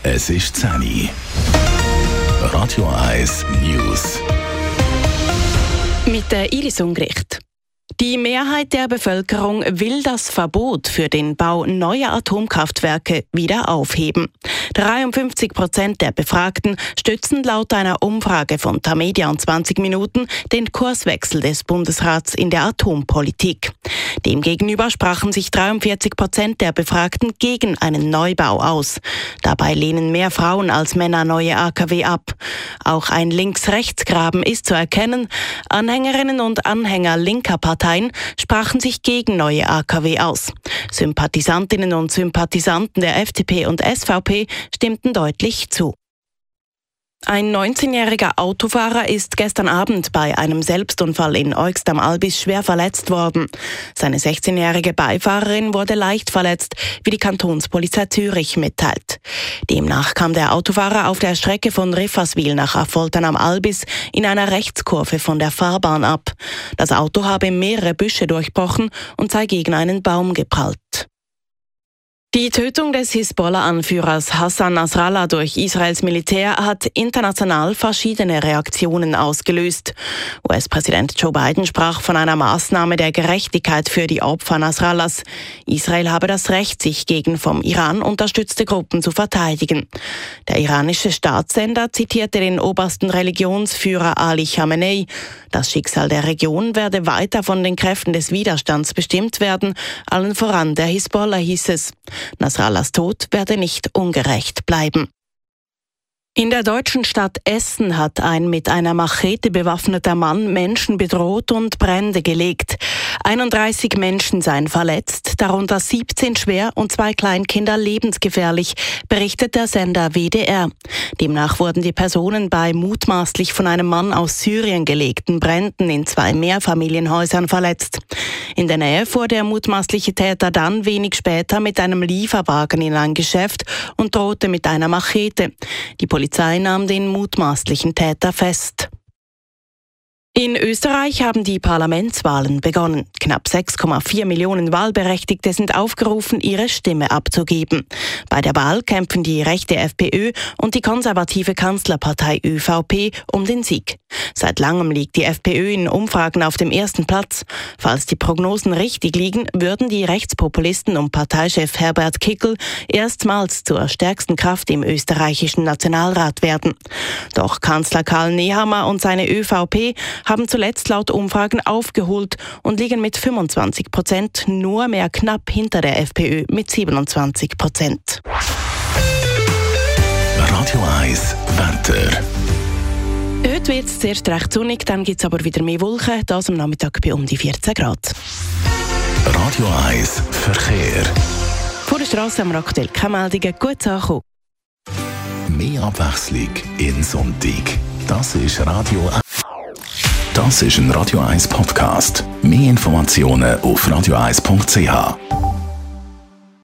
Es ist 10 Uhr. Radio 1 News. Mit der Iris Ungericht. Die Mehrheit der Bevölkerung will das Verbot für den Bau neuer Atomkraftwerke wieder aufheben. 53% der Befragten stützen laut einer Umfrage von Tamedia und 20 Minuten den Kurswechsel des Bundesrats in der Atompolitik. Demgegenüber sprachen sich 43% der Befragten gegen einen Neubau aus. Dabei lehnen mehr Frauen als Männer neue AKW ab. Auch ein Links-Rechts-Graben ist zu erkennen. Anhängerinnen und Anhänger linker Parteien sprachen sich gegen neue AKW aus. Sympathisantinnen und Sympathisanten der FDP und SVP stimmten deutlich zu. Ein 19-jähriger Autofahrer ist gestern Abend bei einem Selbstunfall in Euxst am Albis schwer verletzt worden. Seine 16-jährige Beifahrerin wurde leicht verletzt, wie die Kantonspolizei Zürich mitteilt. Demnach kam der Autofahrer auf der Strecke von Rifferswil nach Affoltern am Albis in einer Rechtskurve von der Fahrbahn ab. Das Auto habe mehrere Büsche durchbrochen und sei gegen einen Baum geprallt. Die Tötung des Hisbollah-Anführers Hassan Nasrallah durch Israels Militär hat international verschiedene Reaktionen ausgelöst. US-Präsident Joe Biden sprach von einer Maßnahme der Gerechtigkeit für die Opfer Nasrallahs. Israel habe das Recht, sich gegen vom Iran unterstützte Gruppen zu verteidigen. Der iranische Staatssender zitierte den obersten Religionsführer Ali Khamenei. Das Schicksal der Region werde weiter von den Kräften des Widerstands bestimmt werden, allen voran der Hisbollah, hieß es. Nasrallahs Tod werde nicht ungerecht bleiben. In der deutschen Stadt Essen hat ein mit einer Machete bewaffneter Mann Menschen bedroht und Brände gelegt. 31 Menschen seien verletzt, darunter 17 schwer und 2 Kleinkinder lebensgefährlich, berichtet der Sender WDR. Demnach wurden die Personen bei mutmaßlich von einem Mann aus Syrien gelegten Bränden in 2 Mehrfamilienhäusern verletzt. In der Nähe fuhr der mutmaßliche Täter dann wenig später mit einem Lieferwagen in ein Geschäft und drohte mit einer Machete. Die Polizei nahm den mutmaßlichen Täter fest. In Österreich haben die Parlamentswahlen begonnen. Knapp 6,4 Millionen Wahlberechtigte sind aufgerufen, ihre Stimme abzugeben. Bei der Wahl kämpfen die rechte FPÖ und die konservative Kanzlerpartei ÖVP um den Sieg. Seit langem liegt die FPÖ in Umfragen auf dem ersten Platz. Falls die Prognosen richtig liegen, würden die Rechtspopulisten um Parteichef Herbert Kickl erstmals zur stärksten Kraft im österreichischen Nationalrat werden. Doch Kanzler Karl Nehammer und seine ÖVP haben zuletzt laut Umfragen aufgeholt und liegen mit 25% nur mehr knapp hinter der FPÖ mit 27%. Radio 1 Wetter. Heute wird es zuerst recht sonnig, dann gibt es aber wieder mehr Wolken, das am Nachmittag bei um die 14 Grad. Radio 1 Verkehr. Vor der Strasse haben wir aktuell keine Meldungen, gut angekommen. Mehr Abwechslung in Sonntag. Das ist Radio 1. Das ist ein Radio 1 Podcast. Mehr Informationen auf radio1.ch.